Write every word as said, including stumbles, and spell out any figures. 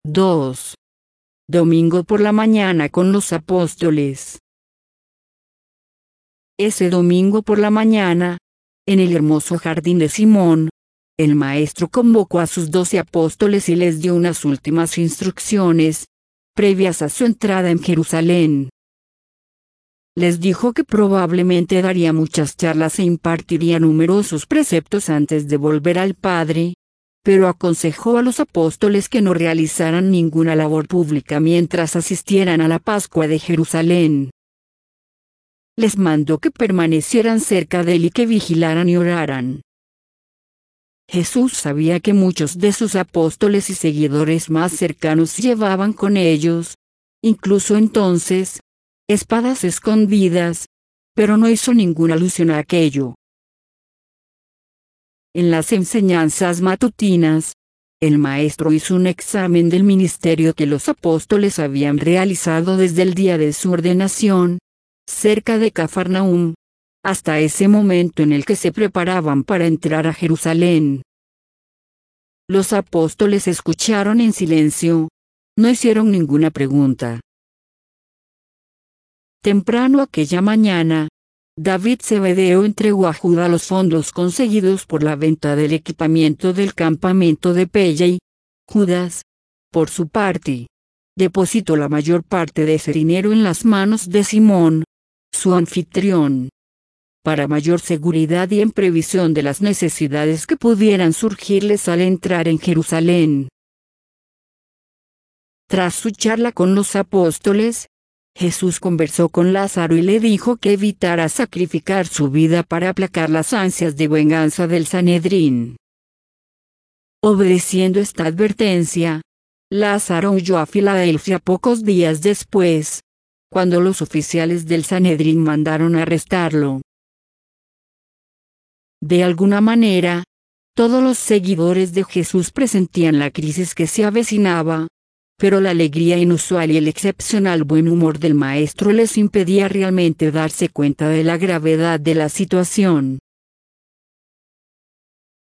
dos. Domingo por la mañana con los apóstoles. Ese domingo por la mañana, en el hermoso jardín de Simón, el Maestro convocó a sus doce apóstoles y les dio unas últimas instrucciones, previas a su entrada en Jerusalén. Les dijo que probablemente daría muchas charlas e impartiría numerosos preceptos antes de volver al Padre, pero aconsejó a los apóstoles que no realizaran ninguna labor pública mientras asistieran a la Pascua de Jerusalén. Les mandó que permanecieran cerca de él y que vigilaran y oraran. Jesús sabía que muchos de sus apóstoles y seguidores más cercanos llevaban con ellos, incluso entonces, espadas escondidas, pero no hizo ninguna alusión a aquello. En las enseñanzas matutinas, el Maestro hizo un examen del ministerio que los apóstoles habían realizado desde el día de su ordenación, cerca de Cafarnaúm, hasta ese momento en el que se preparaban para entrar a Jerusalén. Los apóstoles escucharon en silencio, no hicieron ninguna pregunta. Temprano aquella mañana, David Zebedeo entregó a Judá los fondos conseguidos por la venta del equipamiento del campamento de Pella. Judas, por su parte, depositó la mayor parte de ese dinero en las manos de Simón, su anfitrión. Para mayor seguridad y en previsión de las necesidades que pudieran surgirles al entrar en Jerusalén. Tras su charla con los apóstoles, Jesús conversó con Lázaro y le dijo que evitara sacrificar su vida para aplacar las ansias de venganza del Sanedrín. Obedeciendo esta advertencia, Lázaro huyó a Filadelfia pocos días después, cuando los oficiales del Sanedrín mandaron arrestarlo. De alguna manera, todos los seguidores de Jesús presentían la crisis que se avecinaba, pero la alegría inusual y el excepcional buen humor del Maestro les impedía realmente darse cuenta de la gravedad de la situación.